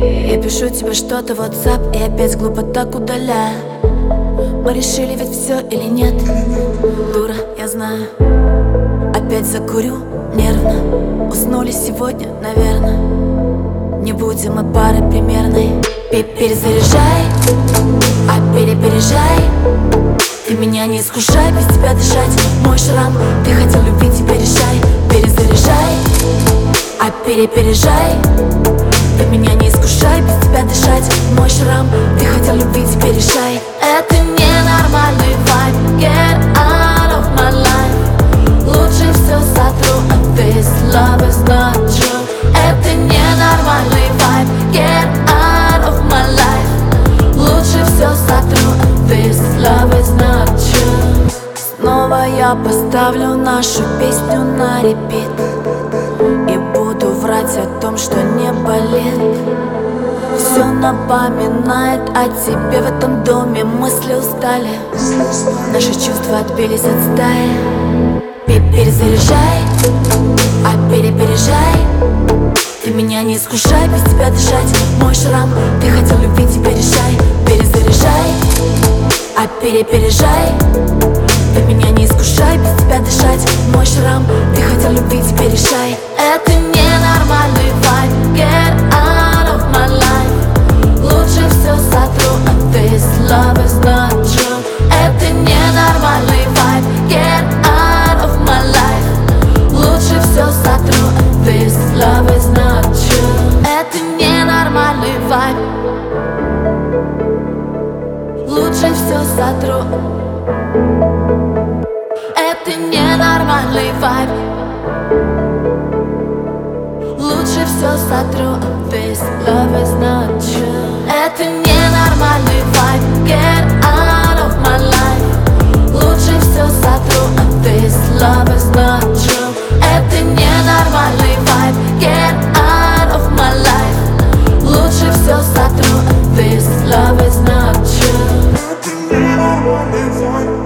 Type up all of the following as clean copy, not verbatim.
Я пишу тебе что-то в WhatsApp и опять глупо так удаляю. Мы решили ведь все или нет? Дура, я знаю. Опять закурю нервно. Уснули сегодня, наверное. Не будем мы парой примерной. Перезаряжай, а перепережай. Ты меня не искушай, без тебя дышать. Мой шрам, ты хотел любви, теперь решай. Перезаряжай, а перепережай. Ты меня не искушай, без тебя дышать. Мой шрам, ты хотел любви, теперь решай. Это ненормальный вайб. Get out of my life. Лучше все сотру, and this love is not true. Это ненормальный вайб. Get out of my life. Лучше все сотру, and this love is not true. Снова я поставлю нашу песню на репит и буду врать о том, что не болит. Все напоминает о тебе в этом доме. Мысли устали, наши чувства отбились от стаи. Перезаряжай, а перепережай. Ты меня не искушай, без тебя дышать. Мой шрам, ты хотел любви, теперь решай. Перезаряжай, а перепережай. Ты меня не искушай, без тебя дышать. Мой шрам, ты хотел любви, теперь решай. Это ненормальный вайб. Get out of my life. Лучше все сотру, and this love is not true. Это ненормальный вайб. Get out of my life. Лучше все сотру, and this love is not true. Это ненормальный вайб. Лучше все сотру. Это ненормальный вайб. Лучше все сотру, and this love is not true. Это ненормальный вайб. Get out of my life. Лучше все сотру, and this love is not true. Это ненормальный вайб. Get out of my life. Лучше все сотру, and this love is not true. Это ненормальный вайб.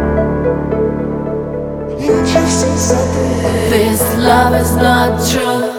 This love is not true.